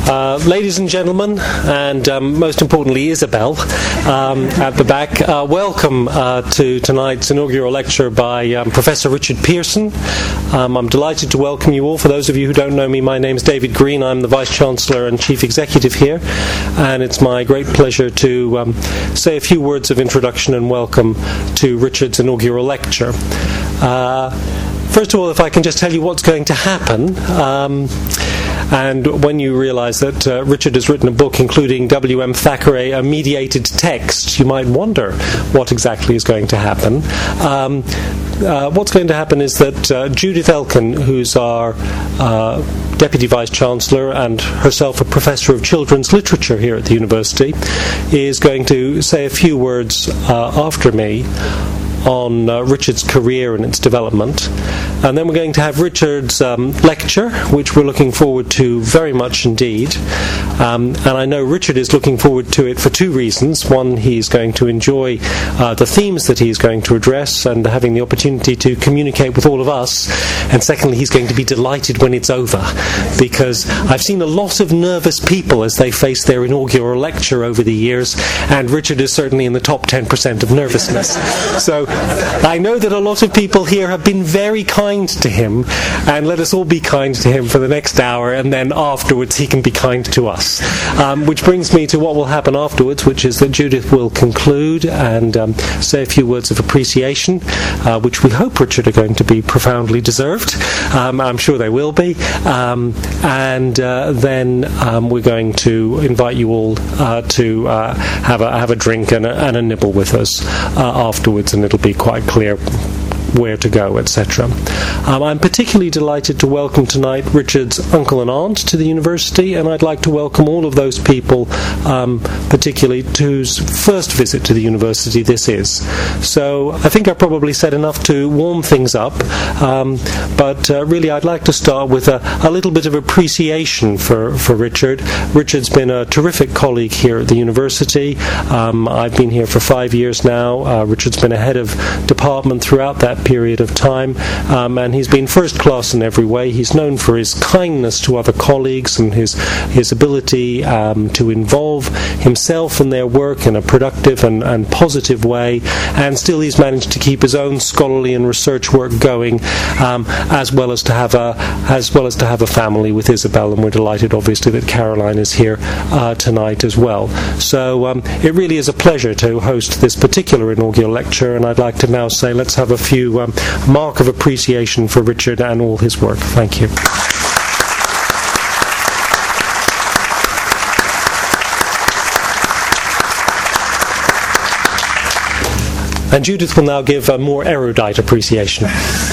Ladies and gentlemen, and most importantly Isabel at the back, welcome to tonight's inaugural lecture by Professor Richard Pearson. I'm delighted to welcome you all. For those of you who don't know me, my name is David Green. I'm the Vice-Chancellor and Chief Executive here, and it's my great pleasure to say a few words of introduction and welcome to Richard's inaugural lecture. First of all, if I can just tell you what's going to happen, and when you realise that Richard has written a book including W.M. Thackeray, a mediated text, you might wonder what exactly is going to happen. What's going to happen is that Judith Elkin, who's our Deputy Vice-Chancellor and herself a Professor of Children's Literature here at the University, is going to say a few words after me on Richard's career and its development. And then we're going to have Richard's lecture, which we're looking forward to very much indeed. And I know Richard is looking forward to it for two reasons. One, he's going to enjoy the themes that he's going to address and having the opportunity to communicate with all of us. And secondly, he's going to be delighted when it's over, because I've seen a lot of nervous people as they face their inaugural lecture over the years, and Richard is certainly in the top 10% of nervousness. So I know that a lot of people here have been very kind to him, and let us all be kind to him for the next hour, and then afterwards he can be kind to us. Which brings me to what will happen afterwards, which is that Judith will conclude and say a few words of appreciation, which we hope, Richard, are going to be profoundly deserved. I'm sure they will be. And then we're going to invite you all to have a drink and a nibble with us afterwards, and it'll be quite clear where to go, etc. I'm particularly delighted to welcome tonight Richard's uncle and aunt to the university, and I'd like to welcome all of those people, particularly whose first visit to the university this is. So I think I probably said enough to warm things up, but really I'd like to start with a little bit of appreciation for Richard. Richard's been a terrific colleague here at the university. I've been here for 5 years now. Richard's been a head of department throughout that period of time, and he's been first class in every way. He's known for his kindness to other colleagues and his ability to involve himself in their work in a productive and positive way, and still he's managed to keep his own scholarly and research work going, as well as to have a family with Isabel, and we're delighted obviously that Caroline is here tonight as well. So it really is a pleasure to host this particular inaugural lecture, and I'd like to now say let's have a few mark of appreciation for Richard and all his work. Thank you. And Judith will now give a more erudite appreciation.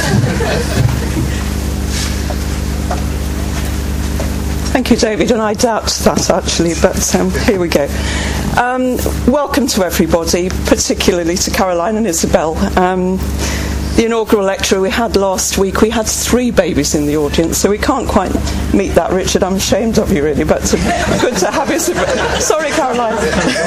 Thank you, David, and I doubt that actually, but here we go. Welcome to everybody, particularly to Caroline and Isabel. The inaugural lecture we had last week, we had 3 babies in the audience, so we can't quite meet that, Richard. I'm ashamed of you, really, but good to have you. Sorry, Caroline.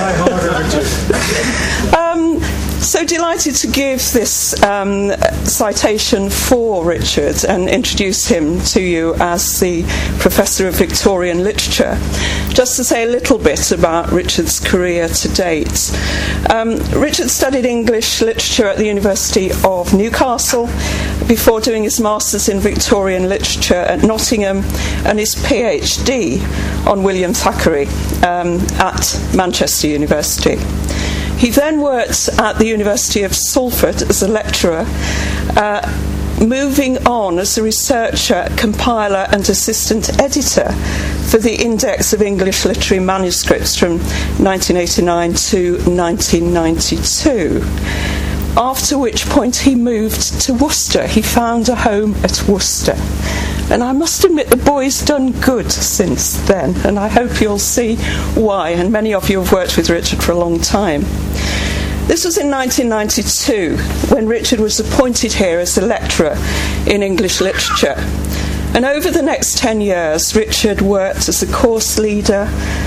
So delighted to give this citation for Richard and introduce him to you as the Professor of Victorian Literature. Just to say a little bit about Richard's career to date. Richard studied English literature at the University of Newcastle before doing his Masters in Victorian Literature at Nottingham and his PhD on William Thackeray at Manchester University. He then worked at the University of Salford as a lecturer, moving on as a researcher, compiler and assistant editor for the Index of English Literary Manuscripts from 1989 to 1992. After which point he moved to Worcester. He found a home at Worcester. And I must admit the boy's done good since then, and I hope you'll see why, and many of you have worked with Richard for a long time. This was in 1992 when Richard was appointed here as a lecturer in English literature. And over the next 10 years, Richard worked as a course leader,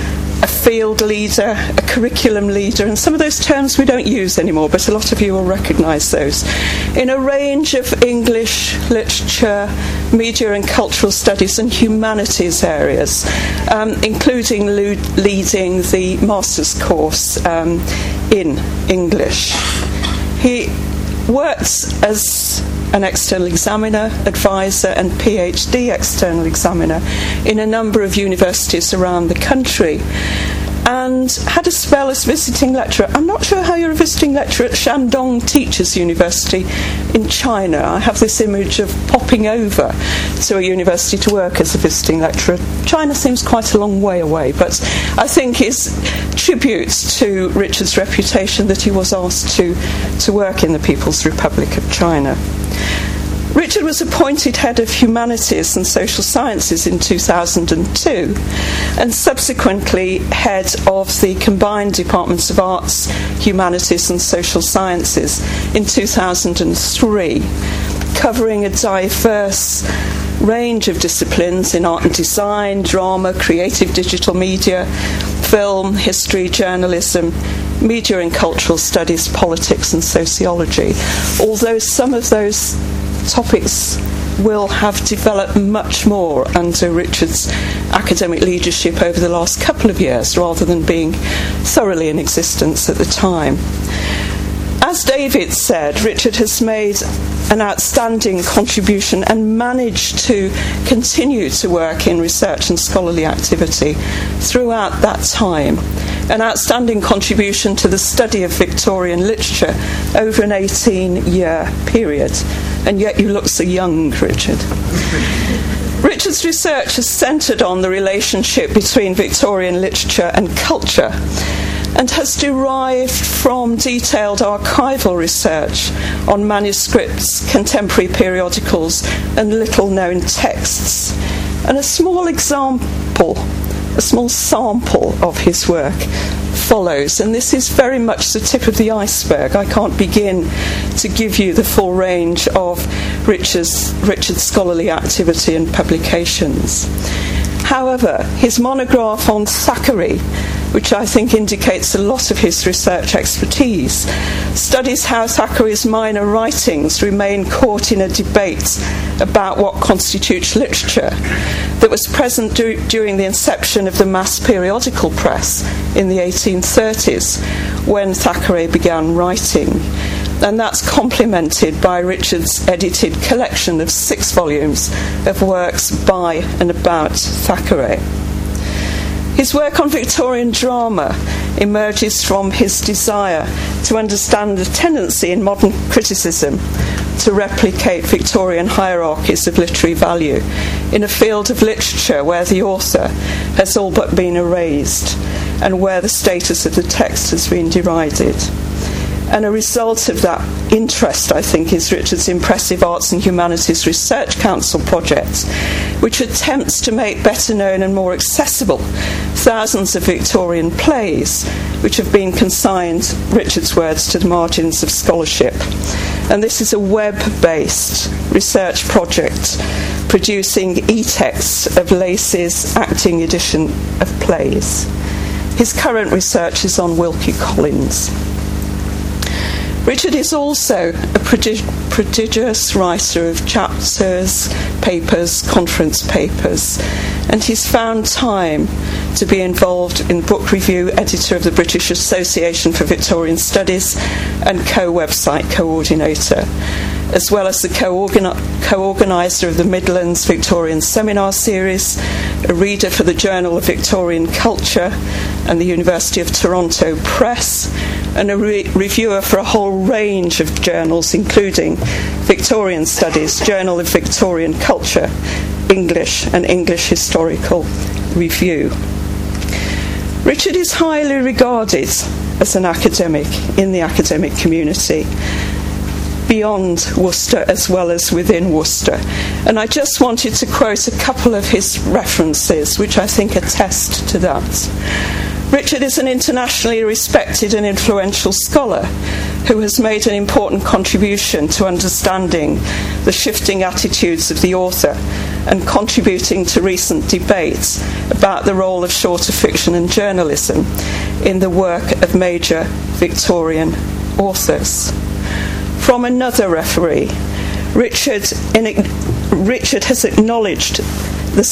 a field leader, a curriculum leader, and some of those terms we don't use anymore, but a lot of you will recognise those, in a range of English, literature, media and cultural studies and humanities areas, including leading the master's course in English. He worked as an external examiner, advisor and PhD external examiner in a number of universities around the country, and had a spell as visiting lecturer. I'm not sure how you're a visiting lecturer at Shandong Teachers University in China. I have this image of popping over to a university to work as a visiting lecturer. China seems quite a long way away, but I think is tributes to Richard's reputation that he was asked to work in the People's Republic of China. Richard was appointed head of humanities and social sciences in 2002 and subsequently head of the combined departments of arts, humanities and social sciences in 2003, covering a diverse range of disciplines in art and design, drama, creative digital media, film, history, journalism, media and cultural studies, politics and sociology, although some of those topics will have developed much more under Richard's academic leadership over the last couple of years rather than being thoroughly in existence at the time. As David said, Richard has made an outstanding contribution and managed to continue to work in research and scholarly activity throughout that time. An outstanding contribution to the study of Victorian literature over an 18-year period. And yet you look so young, Richard. Richard's research has centred on the relationship between Victorian literature and culture, and has derived from detailed archival research on manuscripts, contemporary periodicals and little-known texts. And a small sample of his work follows, and this is very much the tip of the iceberg. I can't begin to give you the full range of Richard's scholarly activity and publications. However, his monograph on Thackeray, which I think indicates a lot of his research expertise, studies how Thackeray's minor writings remain caught in a debate about what constitutes literature that was present during the inception of the mass periodical press in the 1830s, when Thackeray began writing. And that's complemented by Richard's edited collection of 6 volumes of works by and about Thackeray. His work on Victorian drama emerges from his desire to understand the tendency in modern criticism to replicate Victorian hierarchies of literary value in a field of literature where the author has all but been erased and where the status of the text has been derided. And a result of that interest, I think, is Richard's impressive Arts and Humanities Research Council project, which attempts to make better known and more accessible thousands of Victorian plays which have been consigned, Richard's words, to the margins of scholarship. And this is a web-based research project producing e-texts of Lacey's acting edition of plays. His current research is on Wilkie Collins. Richard is also a prodigious writer of chapters, papers, conference papers, and he's found time to be involved in book review, editor of the British Association for Victorian Studies, and co-website coordinator, as well as the co-organiser of the Midlands Victorian Seminar Series, a reader for the Journal of Victorian Culture and the University of Toronto Press, and a reviewer for a whole range of journals, including Victorian Studies, Journal of Victorian Culture, English, and English Historical Review. Richard is highly regarded as an academic in the academic community, beyond Worcester as well as within Worcester. And I just wanted to quote a couple of his references, which I think attest to that. Richard is an internationally respected and influential scholar who has made an important contribution to understanding the shifting attitudes of the author and contributing to recent debates about the role of shorter fiction and journalism in the work of major Victorian authors. From another referee, Richard has acknowledged the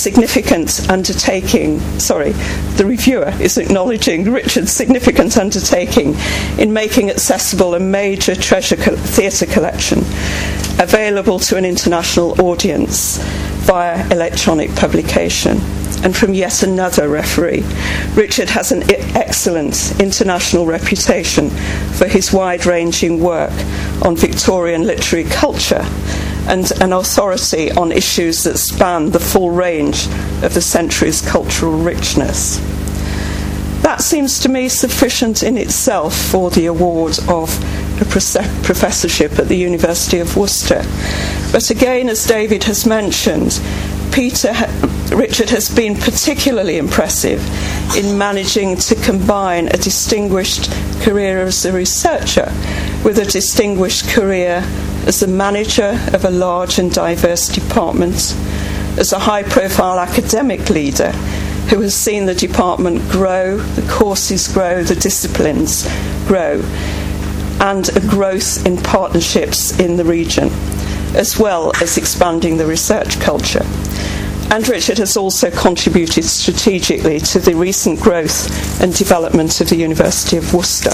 reviewer is acknowledging Richard's significant undertaking in making accessible a major treasure theatre collection available to an international audience via electronic publication. And from yet another referee, Richard has an excellent international reputation for his wide-ranging work on Victorian literary culture and an authority on issues that span the full range of the century's cultural richness. That seems to me sufficient in itself for the award of a professorship at the University of Worcester. But again, as David has mentioned, Richard has been particularly impressive in managing to combine a distinguished career as a researcher with a distinguished career as a manager of a large and diverse department, as a high-profile academic leader who has seen the department grow, the courses grow, the disciplines grow, and a growth in partnerships in the region, as well as expanding the research culture. And Richard has also contributed strategically to the recent growth and development of the University of Worcester.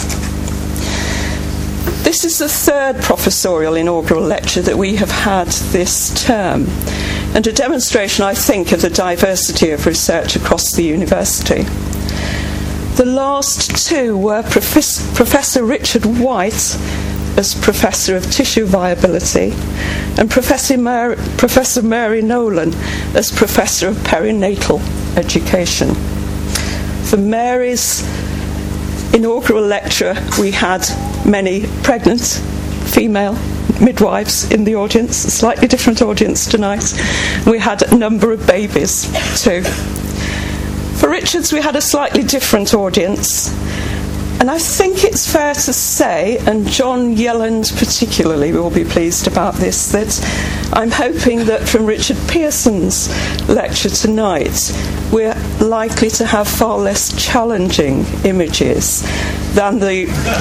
This is the third professorial inaugural lecture that we have had this term, and a demonstration, I think, of the diversity of research across the university. The last two were Professor Richard White as Professor of Tissue Viability and Professor Mary Nolan as Professor of Perinatal Education. For Mary's inaugural lecture, we had many pregnant female midwives in the audience, a slightly different audience tonight. We had a number of babies too. For Richard's, we had a slightly different audience. And I think it's fair to say, and John Yelland particularly will be pleased about this, that I'm hoping that from Richard Pearson's lecture tonight, we're likely to have far less challenging images than the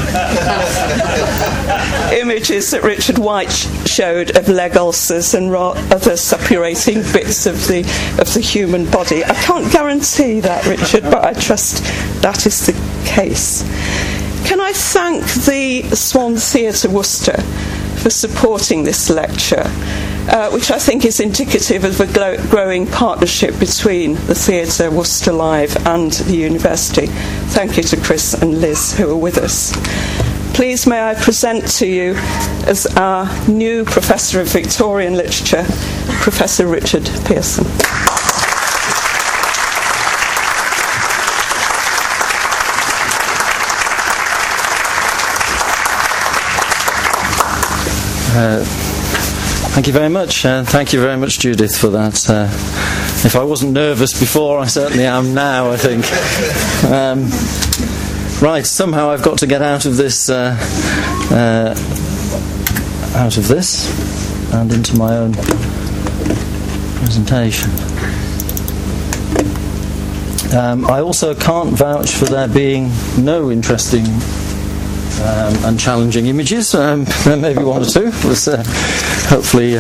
images that Richard White showed of leg ulcers and other suppurating bits of the human body. I can't guarantee that, Richard, but I trust that is the case. Can I thank the Swan Theatre Worcester for supporting this lecture, which I think is indicative of a growing partnership between the Theatre Worcester Live and the university. Thank you to Chris and Liz who are with us. Please may I present to you as our new Professor of Victorian Literature, Professor Richard Pearson. Thank you very much. Thank you very much, Judith, for that. If I wasn't nervous before, I certainly am now, I think. Right, somehow I've got to get out of this and into my own presentation. I also can't vouch for there being no interesting and challenging images. There may be one or two. Let's hopefully.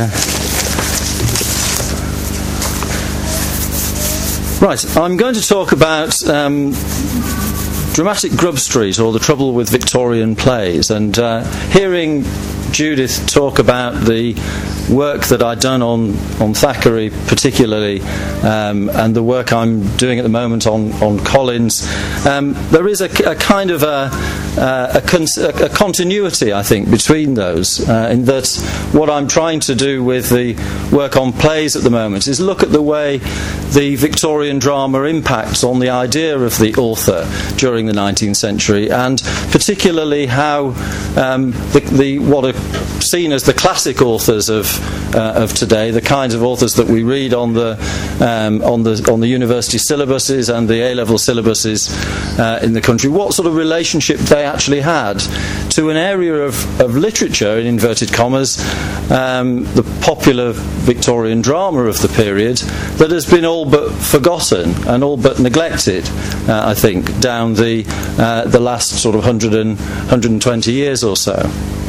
Right, I'm going to talk about Dramatic Grub Street, or the trouble with Victorian plays, and hearing Judith talk about the work that I'd done on Thackeray particularly, and the work I'm doing at the moment on Collins, there is a kind of a continuity, I think, between those, in that what I'm trying to do with the work on plays at the moment is look at the way the Victorian drama impacts on the idea of the author during the 19th century, and particularly how what are seen as the classic authors of today, the kinds of authors that we read on the university syllabuses and the A-level syllabuses in the country, what sort of relationship they actually had to an area of literature, in inverted commas, the popular Victorian drama of the period, that has been all but forgotten and all but neglected, I think, down the last sort of 120 years or so.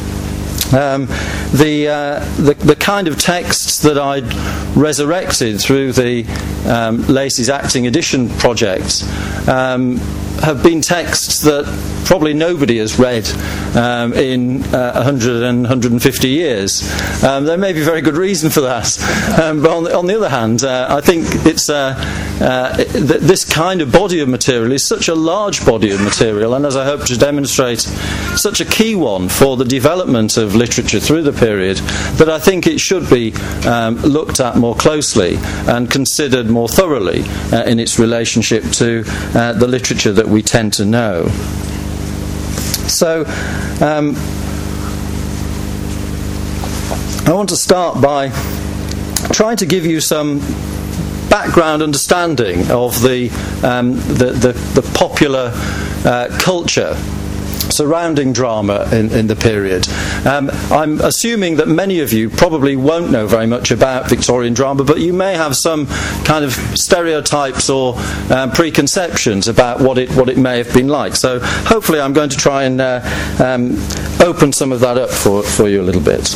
The kind of texts that I'd resurrected through the Lacey's Acting Edition project have been texts that probably nobody has read in 100 and 150 years. There may be very good reason for that. But on the other hand, I think it's this kind of body of material is such a large body of material, and as I hope to demonstrate, such a key one for the development of literature through the period, that I think it should be looked at more closely and considered more thoroughly in its relationship to the literature that we tend to know. So, I want to start by trying to give you some background understanding of the popular culture surrounding drama in the period. I'm assuming that many of you probably won't know very much about Victorian drama, but you may have some kind of stereotypes or preconceptions about what it may have been like. So hopefully I'm going to try and open some of that up for you a little bit.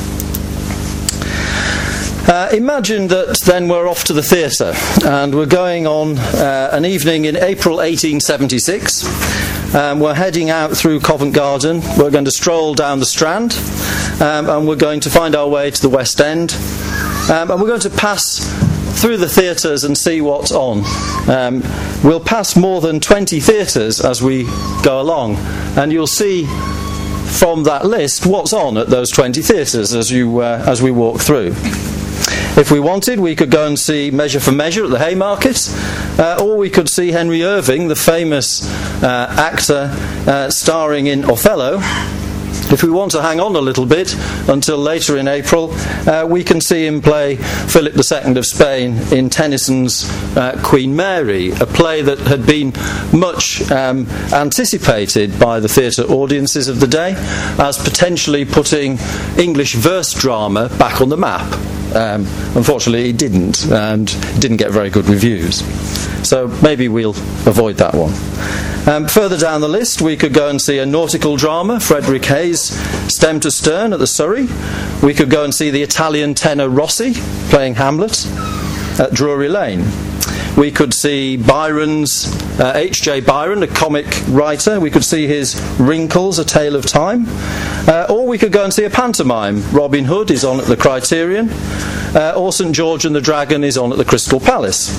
Imagine that then we're off to the theatre and we're going on an evening in April 1876. We're heading out through Covent Garden. We're going to stroll down the Strand, and we're going to find our way to the West End, and we're going to pass through the theatres and see what's on. We'll pass more than 20 theatres as we go along, and you'll see from that list what's on at those 20 theatres as we walk through. If we wanted, we could go and see Measure for Measure at the Haymarket, or we could see Henry Irving, the famous actor starring in Othello. If we want to hang on a little bit until later in April, we can see him play Philip II of Spain in Tennyson's Queen Mary, a play that had been much anticipated by the theatre audiences of the day as potentially putting English verse drama back on the map. Unfortunately it didn't, and didn't get very good reviews. So maybe we'll avoid that one. Further down the list, we could go and see a nautical drama, Frederick Hayes' Stem to Stern at the Surrey. We could go and see the Italian tenor Rossi playing Hamlet at Drury Lane. We could see Byron's, H.J. Byron, a comic writer. We could see his Wrinkles, A Tale of Time. Or we could go and see a pantomime. Robin Hood is on at the Criterion. Or St. George and the Dragon is on at the Crystal Palace.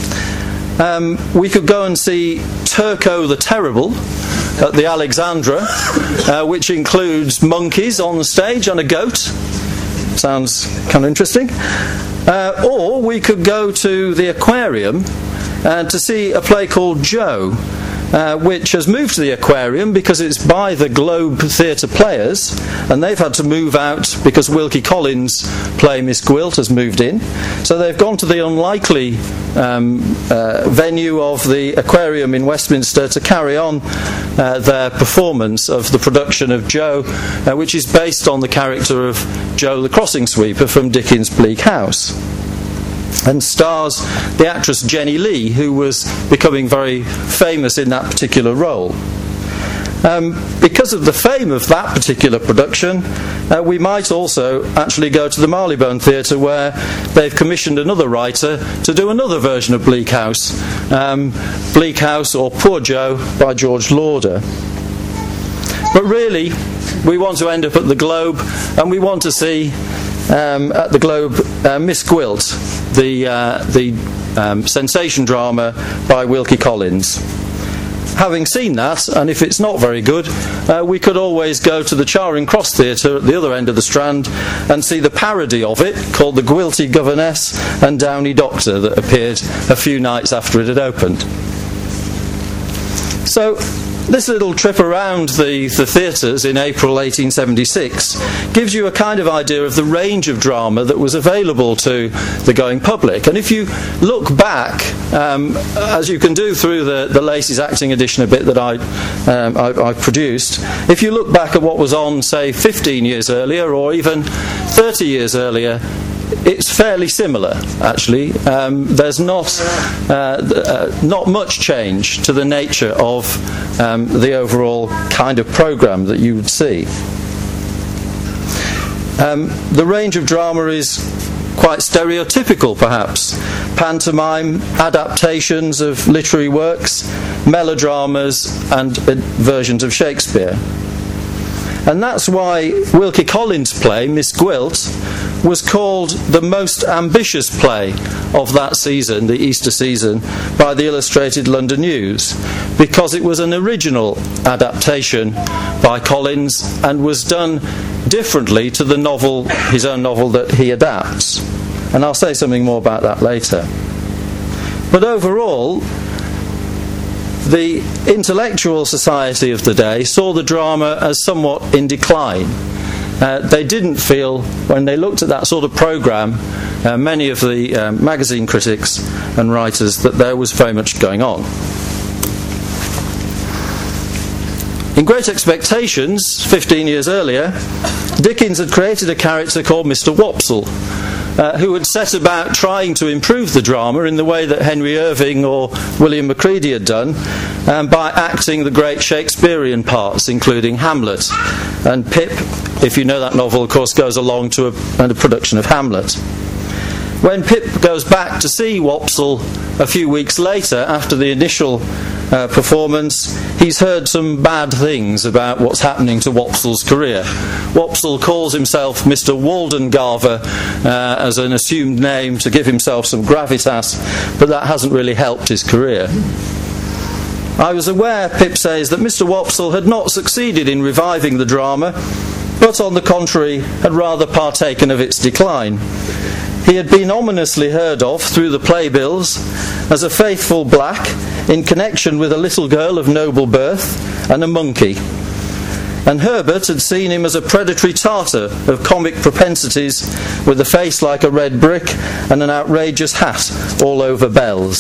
We could go and see Turco the Terrible at the Alexandra, which includes monkeys on the stage and a goat. Sounds kind of interesting. Or we could go to the Aquarium to see a play called Joe, which has moved to the Aquarium because it's by the Globe Theatre Players, and they've had to move out because Wilkie Collins' play Miss Gwilt has moved in. So they've gone to the unlikely venue of the Aquarium in Westminster to carry on their performance of the production of Joe, which is based on the character of Joe the Crossing Sweeper from Dickens' Bleak House, and stars the actress Jenny Lee, who was becoming very famous in that particular role. Because of the fame of that particular production, we might also actually go to the Marylebone Theatre, where they've commissioned another writer to do another version of Bleak House, Bleak House or Poor Joe by George Lauder. But really, we want to end up at the Globe, and we want to see at the Globe Miss Gwilt, the sensation drama by Wilkie Collins. Having seen that, and if it's not very good, we could always go to the Charing Cross Theatre at the other end of the Strand and see the parody of it called The Gwilty Governess and Downy Doctor that appeared a few nights after it had opened. So This little trip around the theatres in April 1876 gives you a kind of idea of the range of drama that was available to the going public. And if you look back, as you can do through the Lacey's Acting Edition a bit that I produced, if you look back at what was on, say, 15 years earlier or even 30 years earlier, it's fairly similar, actually. There's not much change to the nature of the overall kind of programme that you would see. The range of drama is quite stereotypical, perhaps. Pantomime, adaptations of literary works, melodramas, and versions of Shakespeare. And that's why Wilkie Collins' play, Miss Gwilt, was called the most ambitious play of that season, the Easter season, by the Illustrated London News, because it was an original adaptation by Collins and was done differently to the novel, his own novel that he adapts. And I'll say something more about that later. But overall, the intellectual society of the day saw the drama as somewhat in decline. They didn't feel, when they looked at that sort of programme, many of the magazine critics and writers, that there was very much going on. In Great Expectations, 15 years earlier, Dickens had created a character called Mr. Wopsle, who had set about trying to improve the drama in the way that Henry Irving or William Macready had done, by acting the great Shakespearean parts, including Hamlet. And Pip, if you know that novel, of course, goes along to a production of Hamlet. When Pip goes back to see Wopsle a few weeks later, after the initial performance, he's heard some bad things about what's happening to Wopsle's career. Wopsle calls himself Mr. Waldengarver as an assumed name to give himself some gravitas, but that hasn't really helped his career. I was aware, Pip says, that Mr. Wopsle had not succeeded in reviving the drama, but on the contrary had rather partaken of its decline. He had been ominously heard of through the playbills as a faithful black in connection with a little girl of noble birth and a monkey. And Herbert had seen him as a predatory Tartar of comic propensities with a face like a red brick and an outrageous hat all over bells.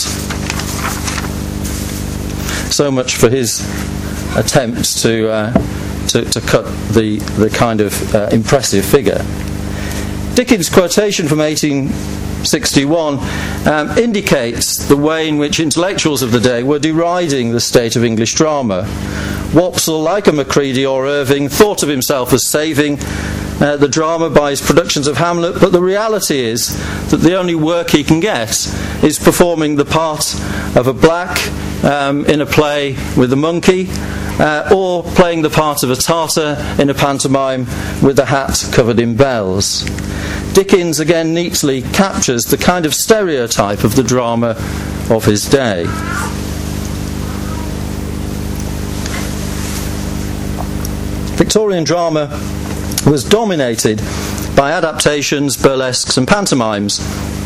So much for his attempts to cut the kind of impressive figure. Dickens' quotation from 1861 indicates the way in which intellectuals of the day were deriding the state of English drama. Wopsle, like a Macready or Irving, thought of himself as saving the drama by his productions of Hamlet, but the reality is that the only work he can get is performing the part of a black in a play with a monkey, or playing the part of a Tartar in a pantomime with a hat covered in bells. Dickens again neatly captures the kind of stereotype of the drama of his day. Victorian drama was dominated by adaptations, burlesques and pantomimes.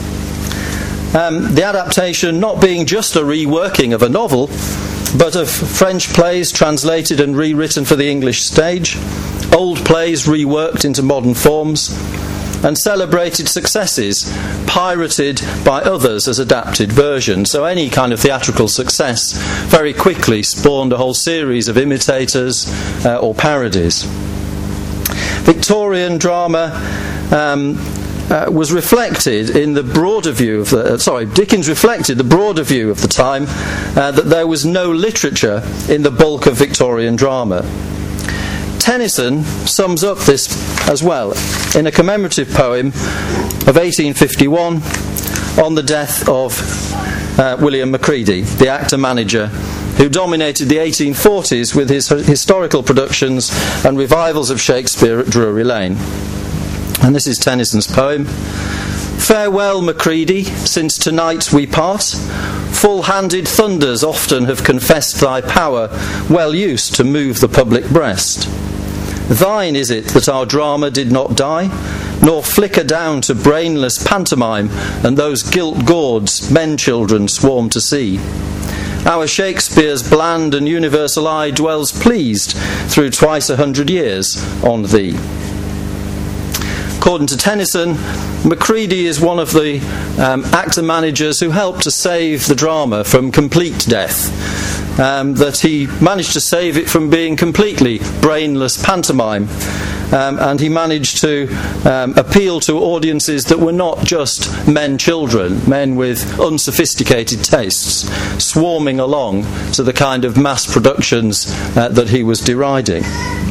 The adaptation not being just a reworking of a novel, but of French plays translated and rewritten for the English stage, old plays reworked into modern forms, and celebrated successes pirated by others as adapted versions. So any kind of theatrical success very quickly spawned a whole series of imitators or parodies. Victorian drama was reflected in the broader view of Dickens reflected the broader view of the time that there was no literature in the bulk of Victorian drama. Tennyson sums up this as well in a commemorative poem of 1851 on the death of William Macready, the actor-manager who dominated the 1840s with his historical productions and revivals of Shakespeare at Drury Lane. And this is Tennyson's poem. Farewell, Macready, since tonight we part. Full-handed thunders often have confessed thy power, well used to move the public breast. Thine is it that our drama did not die, nor flicker down to brainless pantomime and those gilt gauds men-children swarm to see. our Shakespeare's bland and universal eye dwells pleased through twice 100 years on thee. According to Tennyson, Macready is one of the actor-managers who helped to save the drama from complete death. That he managed to save it from being completely brainless pantomime. And he managed to appeal to audiences that were not just men with unsophisticated tastes, swarming along to the kind of mass productions that he was deriding.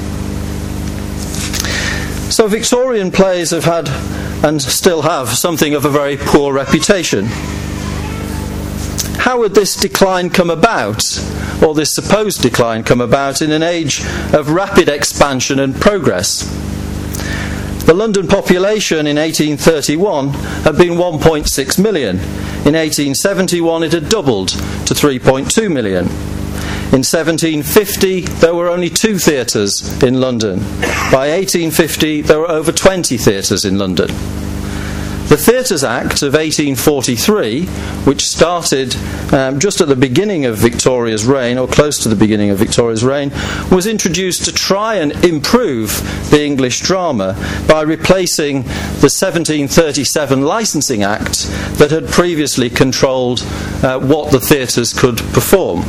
So Victorian plays have had, and still have, something of a very poor reputation. How would this decline come about, or this supposed decline come about, in an age of rapid expansion and progress? The London population in 1831 had been 1.6 million. In 1871 it had doubled to 3.2 million. In 1750 there were only 2 theatres in London. By 1850 there were over 20 theatres in London. The Theatres Act of 1843, which started just at the beginning of Victoria's reign, or close to the beginning of Victoria's reign, was introduced to try and improve the English drama by replacing the 1737 Licensing Act that had previously controlled what the theatres could perform.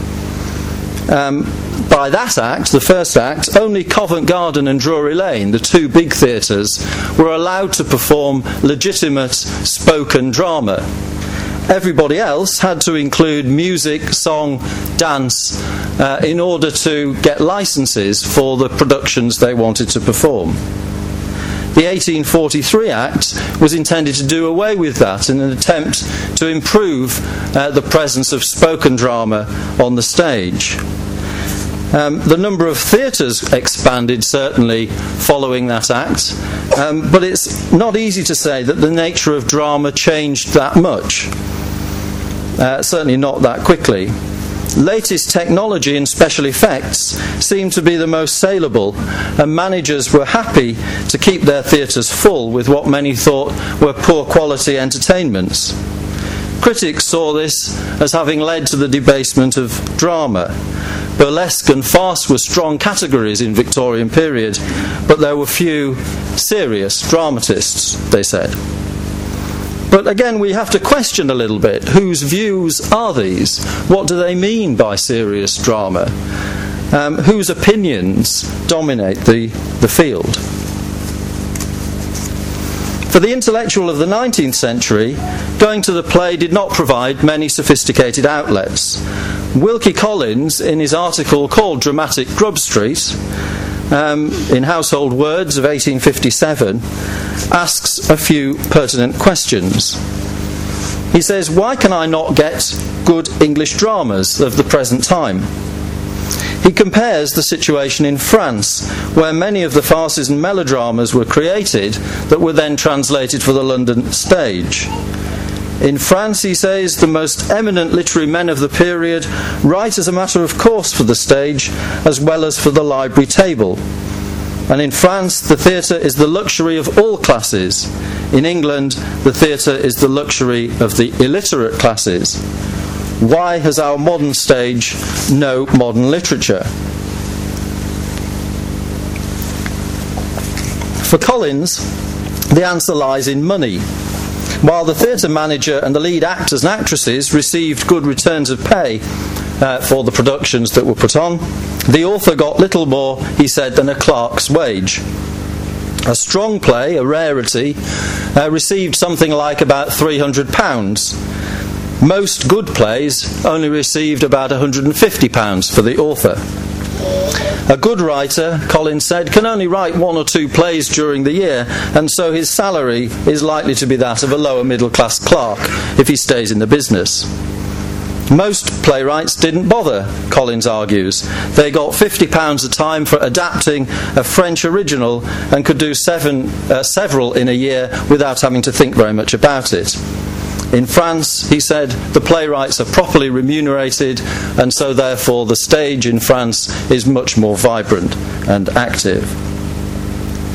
By that act, the first act, only Covent Garden and Drury Lane, the 2 big theatres, were allowed to perform legitimate spoken drama. Everybody else had to include music, song, dance in order to get licences for the productions they wanted to perform. The 1843 Act was intended to do away with that in an attempt to improve the presence of spoken drama on the stage. The number of theatres expanded, certainly, following that act, but it's not easy to say that the nature of drama changed that much. Certainly not that quickly. Latest technology and special effects seemed to be the most saleable, and managers were happy to keep their theatres full with what many thought were poor quality entertainments. Critics saw this as having led to the debasement of drama. Burlesque and farce were strong categories in Victorian period, but there were few serious dramatists, they said. But again, we have to question a little bit, whose views are these? What do they mean by serious drama? Whose opinions dominate the field? For the intellectual of the 19th century, going to the play did not provide many sophisticated outlets. Wilkie Collins, in his article called Dramatic Grub Street, in Household Words of 1857, asks a few pertinent questions. He says, why can I not get good English dramas of the present time? He compares the situation in France, where many of the farces and melodramas were created that were then translated for the London stage. In France, he says, the most eminent literary men of the period write as a matter of course for the stage as well as for the library table. And in France, the theatre is the luxury of all classes. In England, the theatre is the luxury of the illiterate classes. Why has our modern stage no modern literature? For Collins, the answer lies in money. While the theatre manager and the lead actors and actresses received good returns of pay for the productions that were put on, the author got little more, he said, than a clerk's wage. A strong play, a rarity, received something like about £300. Most good plays only received about £150 for the author. A good writer, Collins said, can only write 1 or 2 plays during the year, and so his salary is likely to be that of a lower middle class clerk if he stays in the business. Most playwrights didn't bother, Collins argues. They got £50 a time for adapting a French original and could do several in a year without having to think very much about it. In France, he said, the playwrights are properly remunerated, and so therefore the stage in France is much more vibrant and active.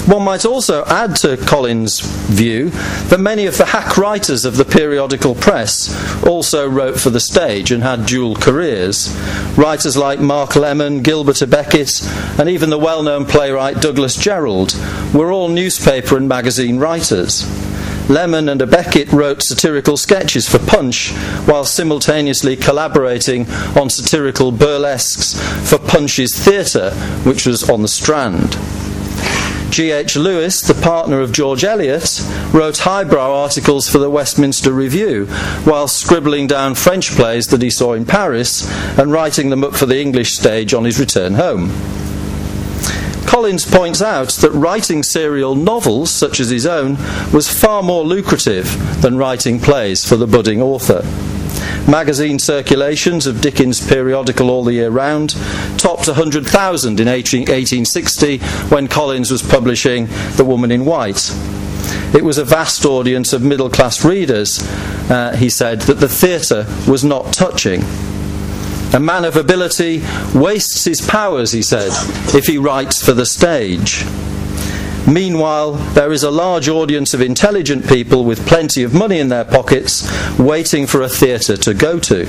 One might also add to Collins' view that many of the hack writers of the periodical press also wrote for the stage and had dual careers. Writers like Mark Lemon, Gilbert à Beckett, and even the well-known playwright Douglas Jerrold were all newspaper and magazine writers. Lemon and à Beckett wrote satirical sketches for Punch while simultaneously collaborating on satirical burlesques for Punch's Theatre, which was on the Strand. G.H. Lewis, the partner of George Eliot, wrote highbrow articles for the Westminster Review while scribbling down French plays that he saw in Paris and writing them up for the English stage on his return home. Collins points out that writing serial novels, such as his own, was far more lucrative than writing plays for the budding author. Magazine circulations of Dickens' periodical All the Year Round topped 100,000 in 1860 when Collins was publishing The Woman in White. It was a vast audience of middle-class readers, he said, that the theatre was not touching. A man of ability wastes his powers, he said, if he writes for the stage. Meanwhile, there is a large audience of intelligent people with plenty of money in their pockets waiting for a theatre to go to.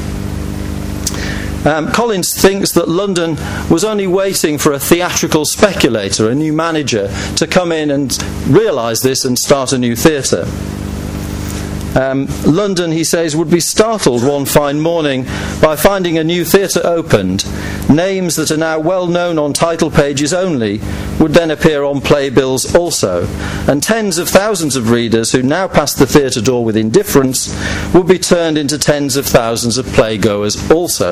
Collins thinks that London was only waiting for a theatrical speculator, a new manager, to come in and realise this and start a new theatre. London, he says, would be startled one fine morning by finding a new theatre opened. Names that are now well known on title pages only would then appear on playbills also, and tens of thousands of readers who now pass the theatre door with indifference would be turned into tens of thousands of playgoers also.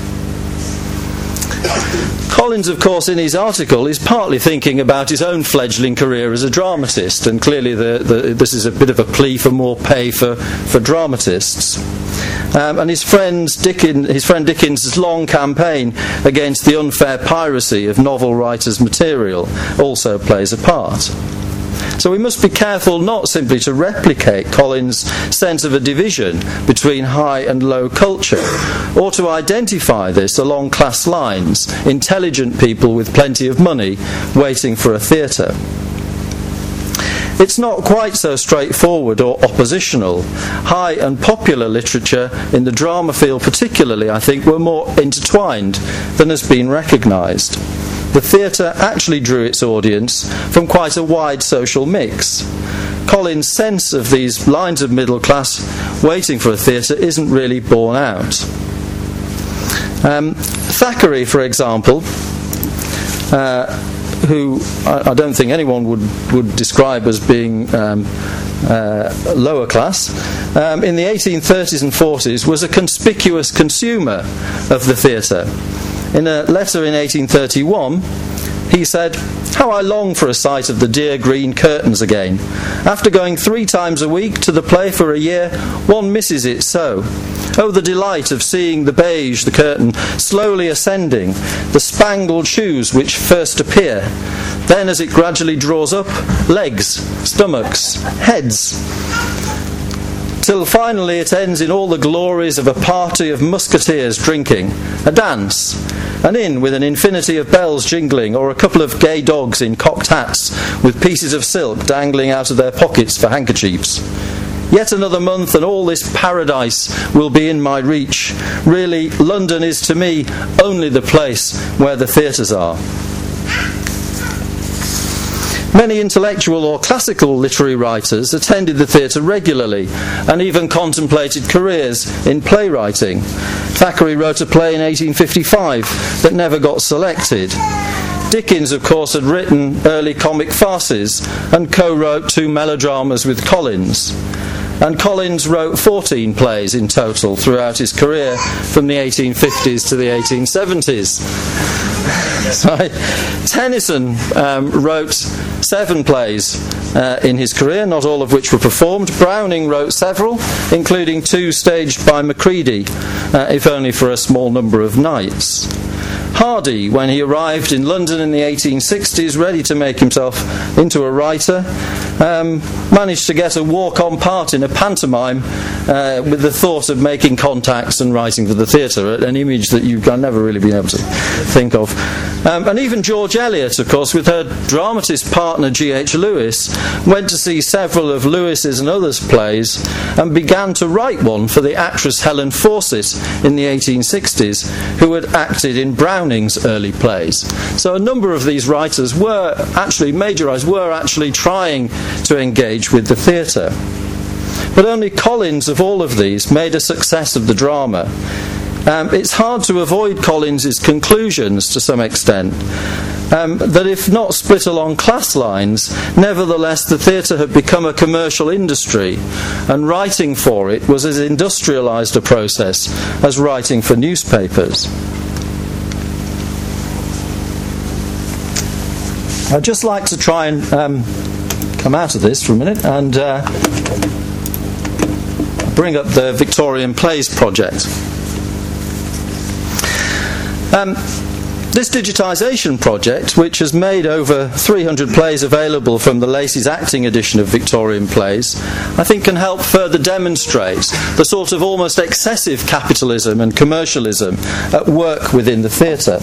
Collins, of course, in his article is partly thinking about his own fledgling career as a dramatist, and clearly this is a bit of a plea for more pay for dramatists. And his friend Dickens' long campaign against the unfair piracy of novel writers' material also plays a part. So we must be careful not simply to replicate Collins' sense of a division between high and low culture, or to identify this along class lines, intelligent people with plenty of money waiting for a theatre. It's not quite so straightforward or oppositional. High and popular literature, in the drama field particularly, I think, were more intertwined than has been recognised. The theatre actually drew its audience from quite a wide social mix. Collins' sense of these lines of middle class waiting for a theatre isn't really borne out. Thackeray, for example, who I don't think anyone would describe as being lower class, in the 1830s and 40s was a conspicuous consumer of the theatre. In a letter in 1831, he said, "How I long for a sight of the dear green curtains again. After going 3 times a week to the play for a year, one misses it so. Oh, the delight of seeing the beige, the curtain, slowly ascending, the spangled shoes which first appear. Then as it gradually draws up, legs, stomachs, heads, till finally it ends in all the glories of a party of musketeers drinking, a dance, and in with an infinity of bells jingling, or a couple of gay dogs in cocked hats with pieces of silk dangling out of their pockets for handkerchiefs. Yet another month and all this paradise will be in my reach. Really, London is to me only the place where the theatres are." Many intellectual or classical literary writers attended the theatre regularly and even contemplated careers in playwriting. Thackeray wrote a play in 1855 that never got selected. Dickens, of course, had written early comic farces and co-wrote 2 melodramas with Collins. And Collins wrote 14 plays in total throughout his career from the 1850s to the 1870s. Tennyson wrote 7 plays in his career, not all of which were performed. Browning wrote several, including 2 staged by Macready, if only for a small number of nights. Hardy, when he arrived in London in the 1860s, ready to make himself into a writer, managed to get a walk-on part in a pantomime with the thought of making contacts and writing for the theatre, an image that you've never really been able to think of. And even George Eliot, of course, with her dramatist partner G.H. Lewis, went to see several of Lewis's and others' plays and began to write one for the actress Helen Fawcett in the 1860s, who had acted in Browning's early plays. So a number of these writers were actually, major writers, were actually trying to engage with the theatre. But only Collins, of all of these, made a success of the drama. It's hard to avoid Collins's conclusions to some extent, that if not split along class lines, nevertheless the theatre had become a commercial industry, and writing for it was as industrialised a process as writing for newspapers. I'd just like to try and come out of this for a minute and bring up the Victorian Plays project. This digitisation project, which has made over 300 plays available from the Lacey's acting edition of Victorian Plays, I think can help further demonstrate the sort of almost excessive capitalism and commercialism at work within the theatre.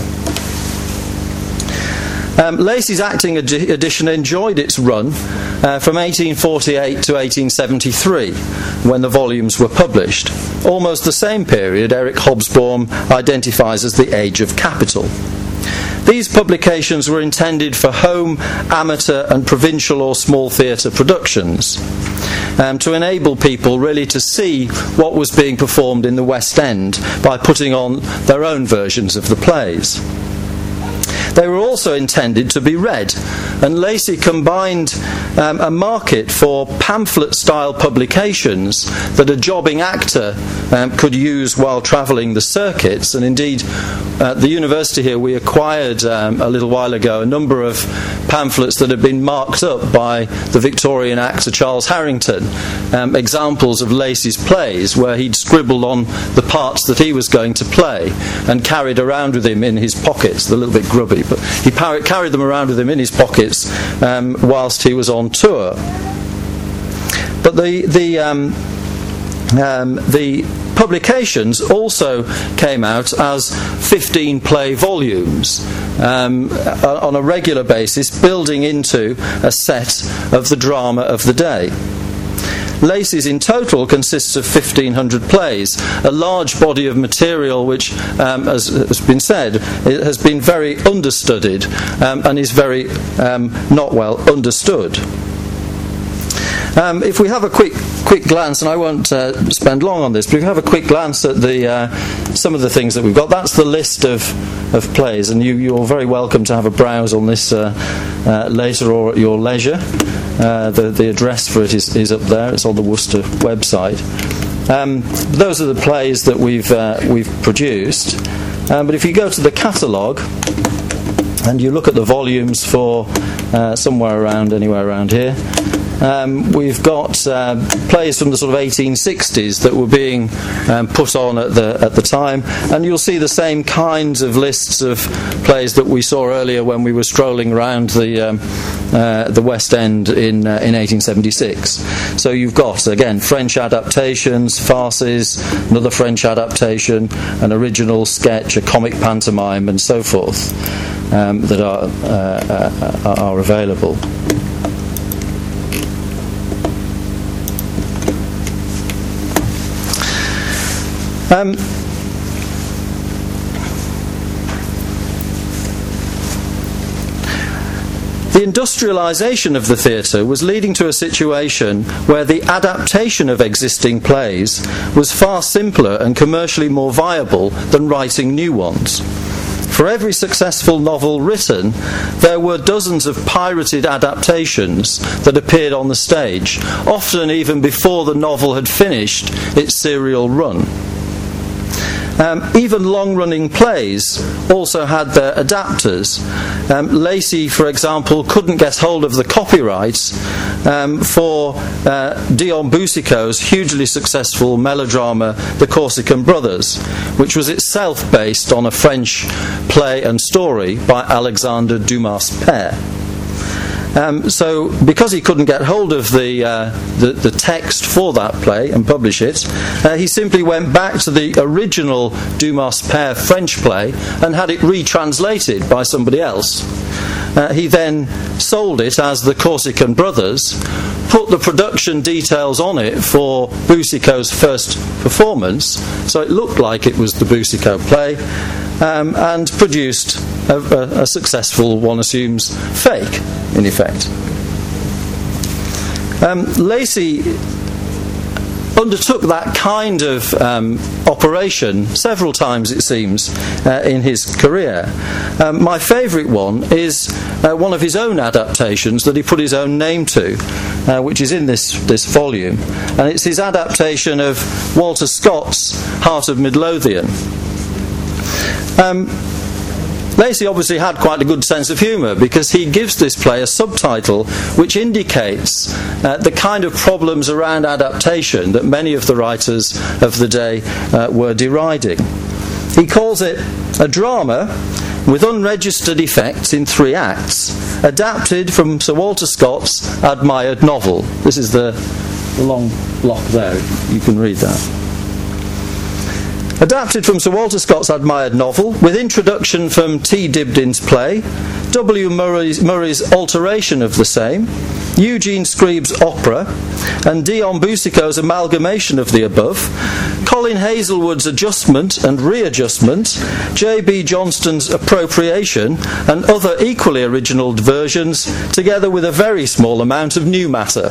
Lacey's acting edition enjoyed its run from 1848 to 1873, when the volumes were published. Almost the same period Eric Hobsbawm identifies as the Age of Capital. These publications were intended for home, amateur and provincial or small theatre productions, to enable people really to see what was being performed in the West End by putting on their own versions of the plays. They were also intended to be read, and Lacey combined a market for pamphlet-style publications that a jobbing actor could use while travelling the circuits. And indeed, at the university here, we acquired a little while ago a number of pamphlets that had been marked up by the Victorian actor Charles Harrington, examples of Lacey's plays where he'd scribbled on the parts that he was going to play and carried around with him in his pockets. They're a little bit grubby, but he carried them around with him in his pockets whilst he was on tour. But the publications also came out as 15 play volumes on a regular basis, building into a set of the drama of the day. Lacey's in total consists of 1,500 plays, a large body of material which, as has been said, it has been very understudied and is very not well understood. If we have a quick glance, and I won't spend long on this, but if we have a quick glance at some of the things that we've got, that's the list of plays, and you're very welcome to have a browse on this later or at your leisure. The address for it is up there. It's on the Worcester website. Those are the plays that we've produced. But if you go to the catalogue and you look at the volumes for anywhere around here, we've got plays from the sort of 1860s that were being put on at the time, and you'll see the same kinds of lists of plays that we saw earlier when we were strolling around the West End in 1876. So you've got, again, French adaptations, farces, another French adaptation, an original sketch, a comic pantomime, and so forth that are available. The industrialisation of the theatre was leading to a situation where the adaptation of existing plays was far simpler and commercially more viable than writing new ones. For every successful novel written, there were dozens of pirated adaptations that appeared on the stage, often even before the novel had finished its serial run. Even long-running plays also had their adapters. Lacey, for example, couldn't get hold of the copyrights for Dion Boucicault's hugely successful melodrama The Corsican Brothers, which was itself based on a French play and story by Alexandre Dumas Père. So because he couldn't get hold of the text for that play and publish it, he simply went back to the original Dumas Père French play and had it retranslated by somebody else. He then sold it as The Corsican Brothers, put the production details on it for Boucicault's first performance, so it looked like it was the Boucicault play, and produced a successful, one assumes, fake, in effect. Lacey undertook that kind of operation several times, it seems, in his career. My favourite one is one of his own adaptations that he put his own name to, which is in this volume, and it's his adaptation of Walter Scott's Heart of Midlothian. Lacey obviously had quite a good sense of humour, because he gives this play a subtitle which indicates the kind of problems around adaptation that many of the writers of the day were deriding. He calls it a drama with unregistered effects in 3 acts, adapted from Sir Walter Scott's admired novel. This is the long block there, you can read that. Adapted from Sir Walter Scott's admired novel, with introduction from T. Dibdin's play, W. Murray's alteration of the same, Eugene Scribe's opera, and Dion Boucicault's amalgamation of the above, Colin Hazelwood's adjustment and readjustment, J.B. Johnston's appropriation, and other equally original versions, together with a very small amount of new matter.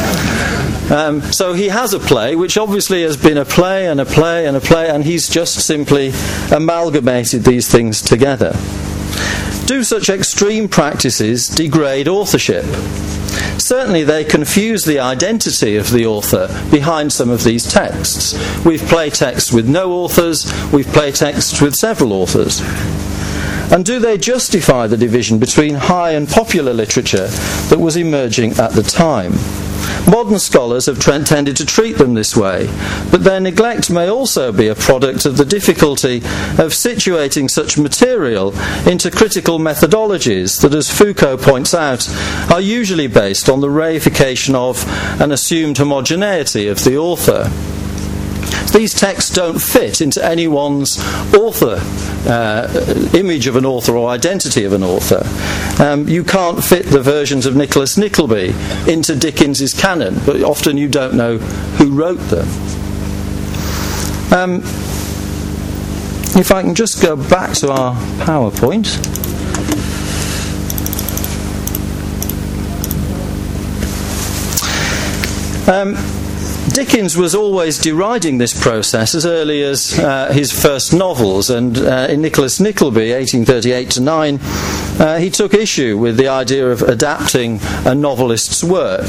So he has a play which obviously has been a play and a play and a play, and he's just simply amalgamated these things together. Do such extreme practices degrade authorship? Certainly they confuse the identity of the author behind some of these texts. We've play texts with no authors, we've play texts with several authors. And do they justify the division between high and popular literature that was emerging at the time? Modern scholars have tended to treat them this way, but their neglect may also be a product of the difficulty of situating such material into critical methodologies that, as Foucault points out, are usually based on the reification of an assumed homogeneity of the author. These texts don't fit into anyone's author, image of an author or identity of an author. You can't fit the versions of Nicholas Nickleby into Dickens's canon, but often you don't know who wrote them. If I can just go back to our PowerPoint. Dickens was always deriding this process as early as his first novels, and in Nicholas Nickleby, 1838-9, he took issue with the idea of adapting a novelist's work.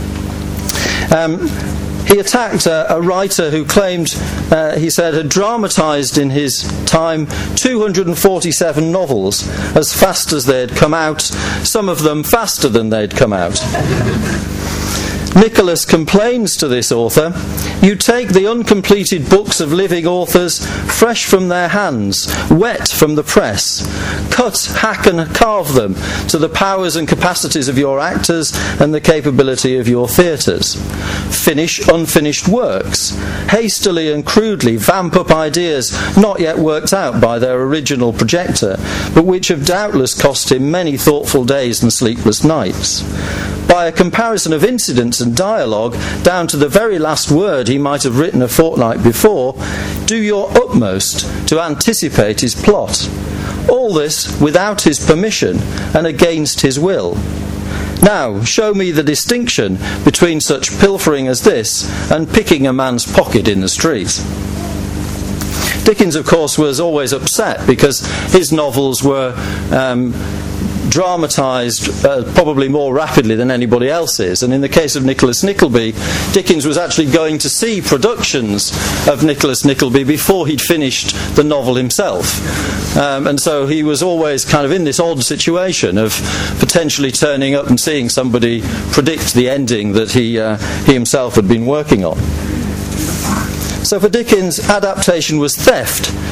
He attacked a writer who claimed, he said, had dramatised in his time 247 novels as fast as they had come out, some of them faster than they'd come out. Nicholas complains to this author, "You take the uncompleted books of living authors, fresh from their hands, wet from the press, cut, hack and carve them to the powers and capacities of your actors and the capability of your theatres. Finish unfinished works, hastily and crudely vamp up ideas not yet worked out by their original projector, but which have doubtless cost him many thoughtful days and sleepless nights. By a comparison of incidents and dialogue, down to the very last word he might have written a fortnight before, do your utmost to anticipate his plot. All this without his permission and against his will. Now, show me the distinction between such pilfering as this and picking a man's pocket in the street." Dickens, of course, was always upset because his novels were dramatised probably more rapidly than anybody else's, and in the case of Nicholas Nickleby, Dickens was actually going to see productions of Nicholas Nickleby before he'd finished the novel himself, and so he was always kind of in this odd situation of potentially turning up and seeing somebody predict the ending that he himself had been working on. So for Dickens, adaptation was theft,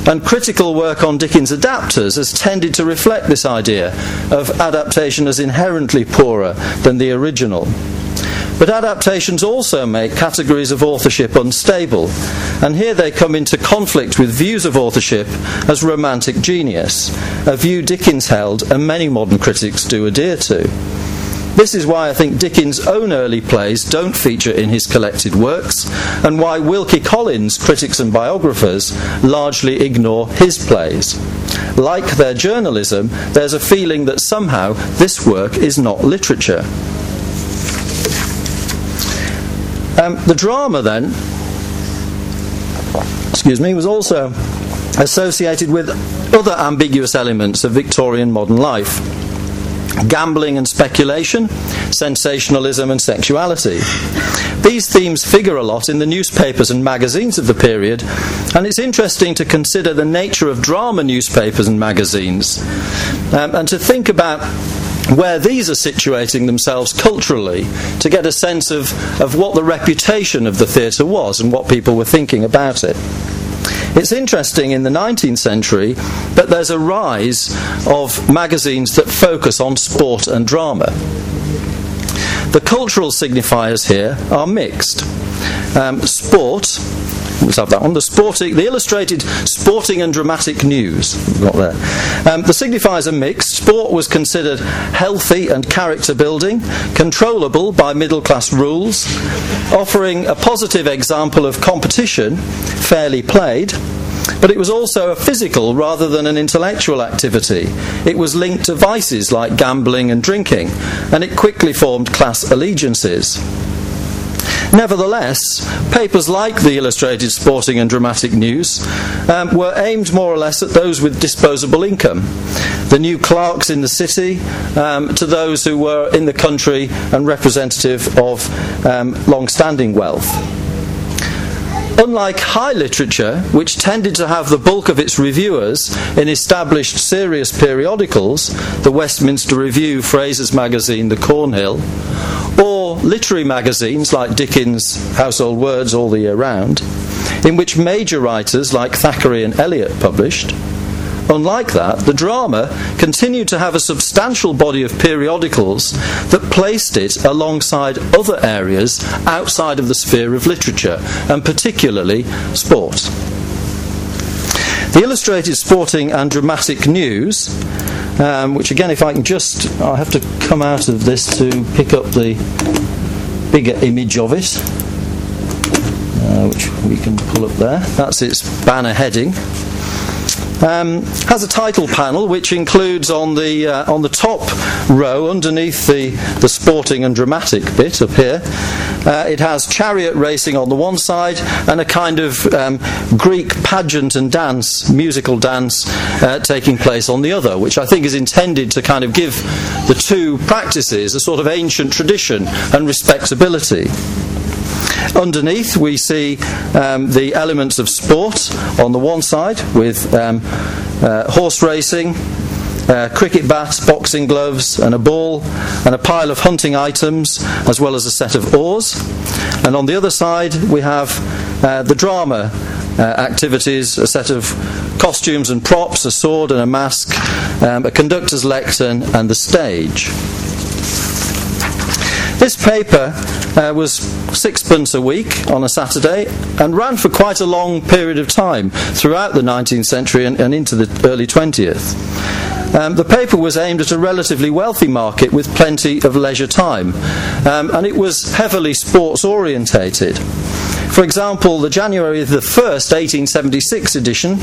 And critical work on Dickens' adapters has tended to reflect this idea of adaptation as inherently poorer than the original. But adaptations also make categories of authorship unstable, and here they come into conflict with views of authorship as romantic genius, a view Dickens held and many modern critics do adhere to. This is why I think Dickens' own early plays don't feature in his collected works, and why Wilkie Collins' critics and biographers largely ignore his plays. Like their journalism, there's a feeling that somehow this work is not literature. The drama, then, was also associated with other ambiguous elements of Victorian modern life: gambling and speculation, sensationalism and sexuality. These themes figure a lot in the newspapers and magazines of the period, and it's interesting to consider the nature of drama newspapers and magazines, and to think about where these are situating themselves culturally, to get a sense of what the reputation of the theatre was and what people were thinking about it. It's interesting in the 19th century that there's a rise of magazines that focus on sport and drama. The cultural signifiers here are mixed. Sport, let's have that one. The Illustrated Sporting and Dramatic News. Got there. The signifiers are mixed. Sport was considered healthy and character building, controllable by middle class rules, offering a positive example of competition, fairly played. But it was also a physical rather than an intellectual activity. It was linked to vices like gambling and drinking, and it quickly formed class allegiances. Nevertheless, papers like the Illustrated Sporting and Dramatic News were aimed more or less at those with disposable income, the new clerks in the city, to those who were in the country and representative of long-standing wealth. Unlike high literature, which tended to have the bulk of its reviewers in established serious periodicals, the Westminster Review, Fraser's Magazine, the Cornhill, or literary magazines like Dickens' Household Words all the year round, in which major writers like Thackeray and Eliot published, unlike that, the drama continued to have a substantial body of periodicals that placed it alongside other areas outside of the sphere of literature, and particularly sport. The Illustrated Sporting and Dramatic News, which again, if I can I'll have to come out of this to pick up the bigger image of it, which we can pull up there. That's its banner heading. Has a title panel which includes on the top row, underneath the sporting and dramatic bit up here, it has chariot racing on the one side and a kind of Greek pageant and dance, musical dance, taking place on the other, which I think is intended to kind of give the two practices a sort of ancient tradition and respectability. Underneath we see the elements of sport on the one side with horse racing, cricket bats, boxing gloves and a ball and a pile of hunting items as well as a set of oars. And on the other side we have the drama activities, a set of costumes and props, a sword and a mask, a conductor's lectern and the stage. This paper was 6 a week on a Saturday and ran for quite a long period of time throughout the 19th century and into the early 20th. The paper was aimed at a relatively wealthy market with plenty of leisure time, and it was heavily sports orientated. For example, the January the 1st, 1876 edition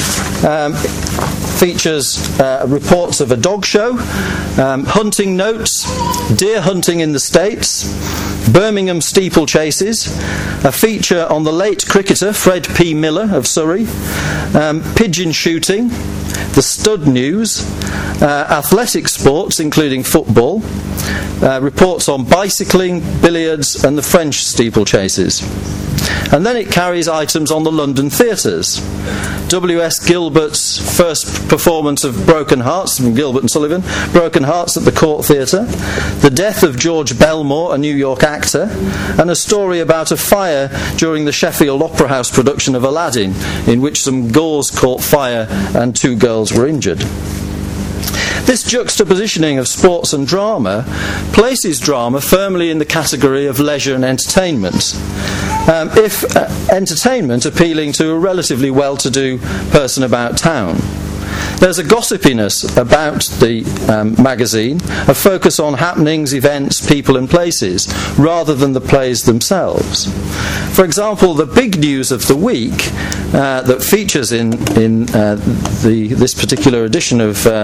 features reports of a dog show, hunting notes, deer hunting in the States, Birmingham steeplechases, a feature on the late cricketer Fred P. Miller of Surrey, pigeon shooting, the stud news, athletic sports including football, reports on bicycling, billiards and the French steeplechases. And then it carries items on the London theatres. W.S. Gilbert's first performance of Broken Hearts, from Gilbert and Sullivan, Broken Hearts at the Court Theatre, the death of George Belmore, a New York actor, and a story about a fire during the Sheffield Opera House production of Aladdin, in which some gauze caught fire and 2 girls were injured. This juxtapositioning of sports and drama places drama firmly in the category of leisure and entertainment. If entertainment appealing to a relatively well-to-do person about town. There's a gossipiness about the magazine, a focus on happenings, events, people and places, rather than the plays themselves. For example, the big news of the week that features in this particular edition of... if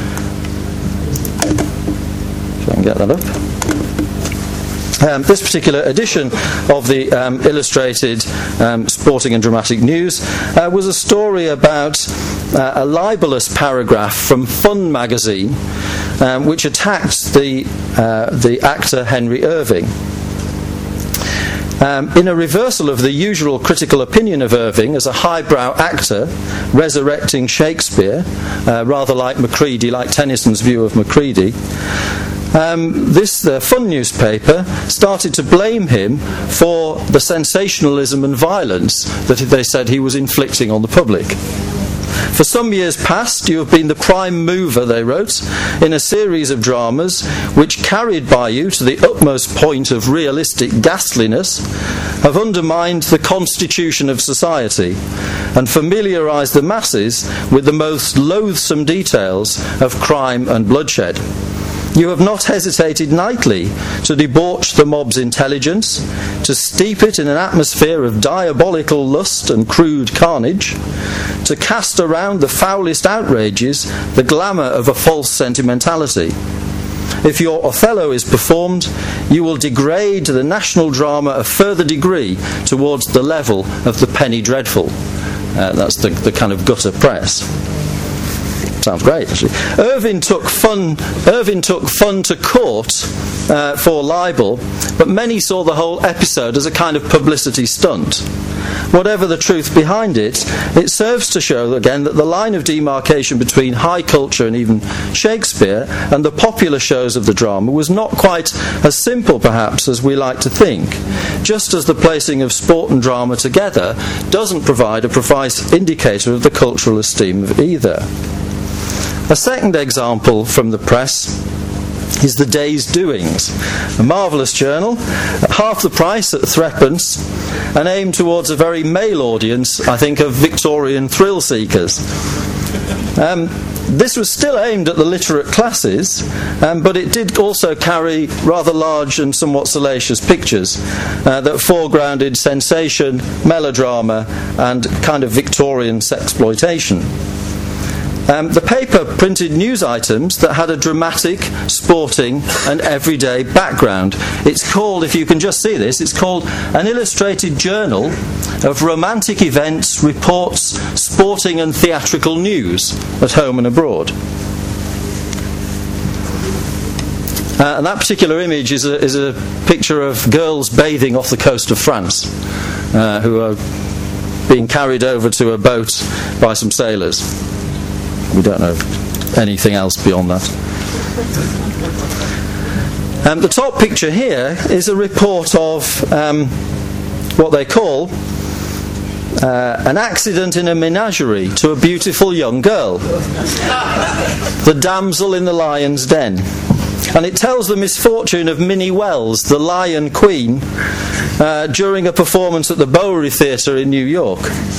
I can get that up. This particular edition of the Illustrated Sporting and Dramatic News was a story about a libelous paragraph from Fun magazine which attacked the actor Henry Irving. In a reversal of the usual critical opinion of Irving as a highbrow actor resurrecting Shakespeare, rather like Macready, like Tennyson's view of Macready, the Fun newspaper started to blame him for the sensationalism and violence that they said he was inflicting on the public. For some years past, you have been the prime mover, they wrote, in a series of dramas which, carried by you to the utmost point of realistic ghastliness, have undermined the constitution of society and familiarised the masses with the most loathsome details of crime and bloodshed. You have not hesitated nightly to debauch the mob's intelligence, to steep it in an atmosphere of diabolical lust and crude carnage, to cast around the foulest outrages the glamour of a false sentimentality. If your Othello is performed, you will degrade the national drama a further degree towards the level of the penny dreadful. That's the kind of gutter press. Sounds great, actually. Irving took fun to court for libel, but many saw the whole episode as a kind of publicity stunt. Whatever the truth behind it, it serves to show again that the line of demarcation between high culture and even Shakespeare and the popular shows of the drama was not quite as simple perhaps as we like to think, just as the placing of sport and drama together doesn't provide a precise indicator of the cultural esteem of either. A second example from the press is the Day's Doings, a marvellous journal, at half the price, at threepence, and aimed towards a very male audience, I think, of Victorian thrill seekers. This was still aimed at the literate classes, but it did also carry rather large and somewhat salacious pictures that foregrounded sensation, melodrama, and kind of Victorian sexploitation. The paper printed news items that had a dramatic, sporting and everyday background. It's called, if you can just see this, it's called An Illustrated Journal of Romantic Events, Reports, Sporting and Theatrical News at Home and Abroad. And that particular image is a picture of girls bathing off the coast of France who are being carried over to a boat by some sailors. We don't know anything else beyond that. The top picture here is a report of what they call an accident in a menagerie to a beautiful young girl. The damsel in the lion's den. And it tells the misfortune of Minnie Wells, the Lion Queen, during a performance at the Bowery Theatre in New York.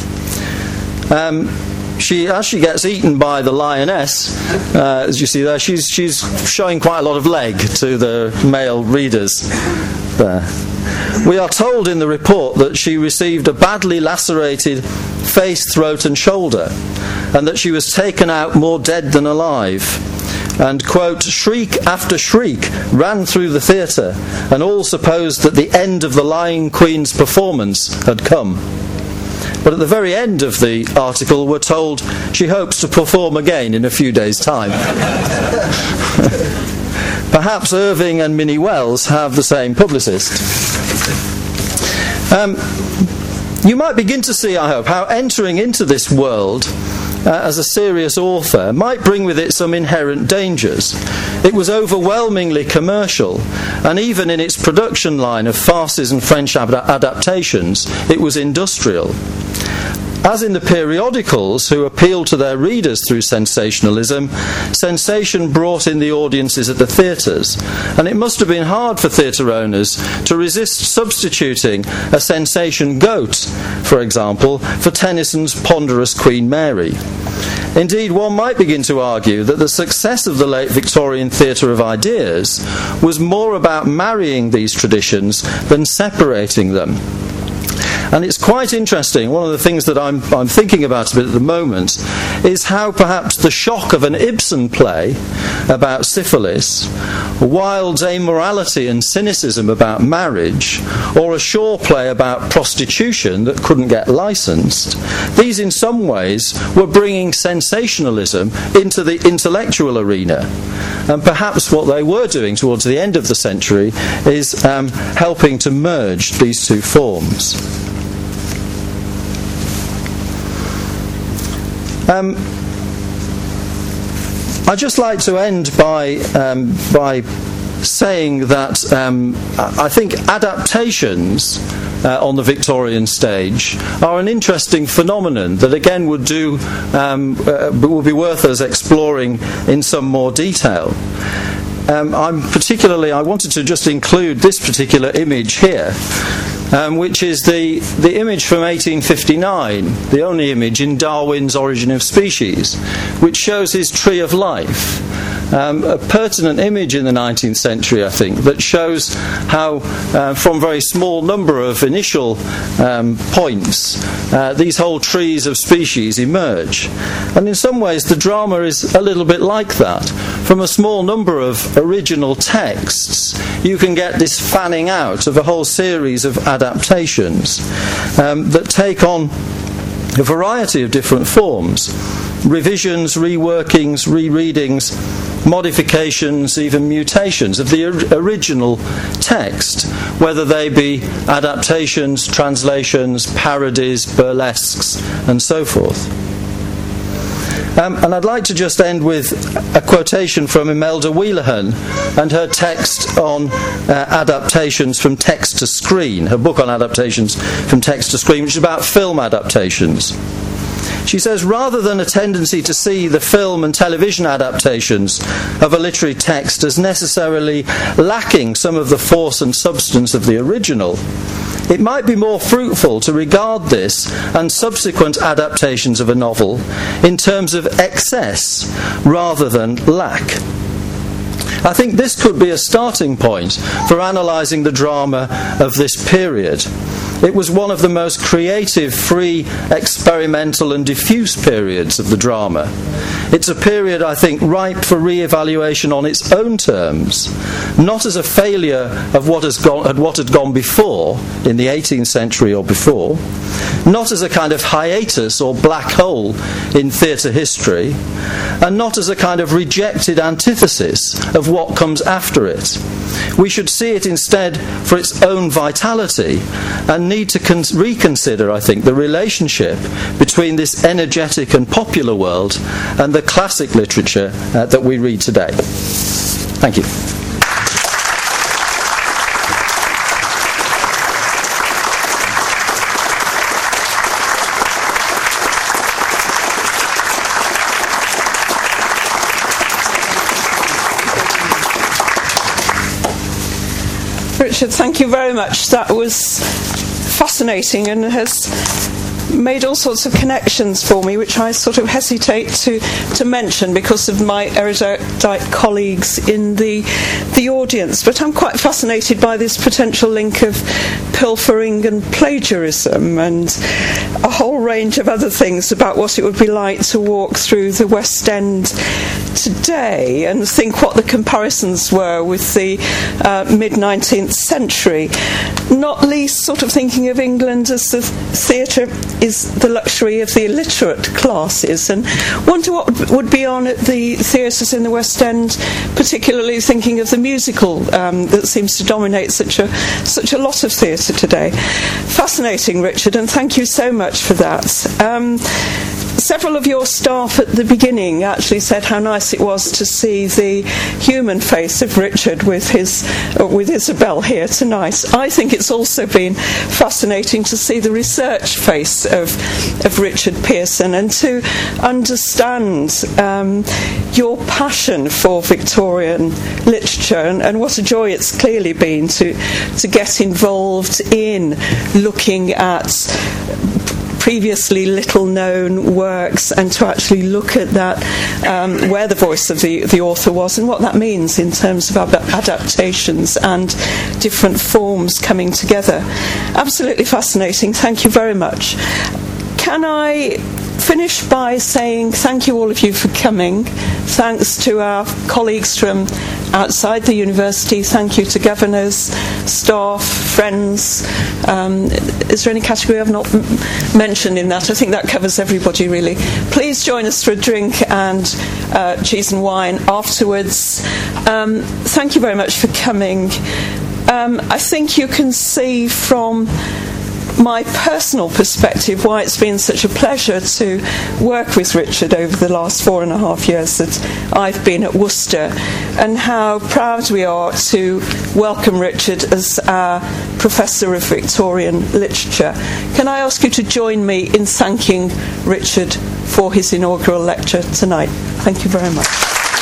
As she gets eaten by the lioness, as you see there, she's showing quite a lot of leg to the male readers there. We are told in the report that she received a badly lacerated face, throat and shoulder, and that she was taken out more dead than alive. And, quote, shriek after shriek ran through the theatre, and all supposed that the end of the Lion Queen's performance had come. But at the very end of the article we're told she hopes to perform again in a few days' time. Perhaps Irving and Minnie Wells have the same publicist. You might begin to see, I hope, how entering into this world as a serious author might bring with it some inherent dangers. It was overwhelmingly commercial, and even in its production line of farces and French adaptations, it was industrial. As in the periodicals, who appealed to their readers through sensationalism, sensation brought in the audiences at the theatres, and it must have been hard for theatre owners to resist substituting a sensation goat, for example, for Tennyson's ponderous Queen Mary. Indeed, one might begin to argue that the success of the late Victorian theatre of ideas was more about marrying these traditions than separating them. And it's quite interesting, one of the things that I'm thinking about a bit at the moment is how perhaps the shock of an Ibsen play about syphilis, Wilde's amorality and cynicism about marriage, or a Shaw play about prostitution that couldn't get licensed, these in some ways were bringing sensationalism into the intellectual arena. And perhaps what they were doing towards the end of the century is helping to merge these two forms. I'd just like to end by saying that I think adaptations on the Victorian stage are an interesting phenomenon that again would be worth us exploring in some more detail. I wanted to just include this particular image here, which is the image from 1859, the only image in Darwin's Origin of Species, which shows his tree of life. A pertinent image in the 19th century, I think, that shows how from a very small number of initial points these whole trees of species emerge. And in some ways the drama is a little bit like that. From a small number of original texts you can get this fanning out of a whole series of adaptations that take on a variety of different forms: revisions, reworkings, rereadings, modifications, even mutations of the original text, whether they be adaptations, translations, parodies, burlesques, and so forth. And I'd like to just end with a quotation from Imelda Wheelahan and her text on adaptations from text to screen, her book on adaptations from text to screen, which is about film adaptations. She says, rather than a tendency to see the film and television adaptations of a literary text as necessarily lacking some of the force and substance of the original, it might be more fruitful to regard this and subsequent adaptations of a novel in terms of excess rather than lack. I think this could be a starting point for analysing the drama of this period. It was one of the most creative, free, experimental and diffuse periods of the drama. It's a period, I think, ripe for re-evaluation on its own terms, not as a failure of what had gone before, in the 18th century or before, not as a kind of hiatus or black hole in theatre history, and not as a kind of rejected antithesis of what comes after it. We should see it instead for its own vitality and need to reconsider, I think, the relationship between this energetic and popular world and the classic literature that we read today. Thank you. Richard, thank you very much. That was fascinating and has made all sorts of connections for me, which I sort of hesitate to mention because of my erudite colleagues in the audience. But I'm quite fascinated by this potential link of pilfering and plagiarism and a whole range of other things about what it would be like to walk through the West End today and think what the comparisons were with the mid-19th century, not least sort of thinking of England as the theatre is the luxury of the illiterate classes, and wonder what would be on at the theatres in the West End, particularly thinking of the musical that seems to dominate such a lot of theatre today. Fascinating, Richard, and thank you so much for that. Several of your staff at the beginning actually said how nice it was to see the human face of Richard with Isabel here tonight. I think it's also been fascinating to see the research face of Richard Pearson and to understand your passion for Victorian literature and what a joy it's clearly been to get involved in looking at previously little known works and to actually look at that, where the voice of the author was and what that means in terms of adaptations and different forms coming together. Absolutely fascinating. Thank you very much. Can I finish by saying thank you all of you for coming. Thanks to our colleagues from outside the university. Thank you to governors, staff, friends. Is there any category I've not mentioned in that? I think that covers everybody really. Please join us for a drink and cheese and wine afterwards. Thank you very much for coming. I think you can see from my personal perspective why it's been such a pleasure to work with Richard over the last 4.5 years that I've been at Worcester, and how proud we are to welcome Richard as our Professor of Victorian Literature. Can I ask you to join me in thanking Richard for his inaugural lecture tonight? Thank you very much.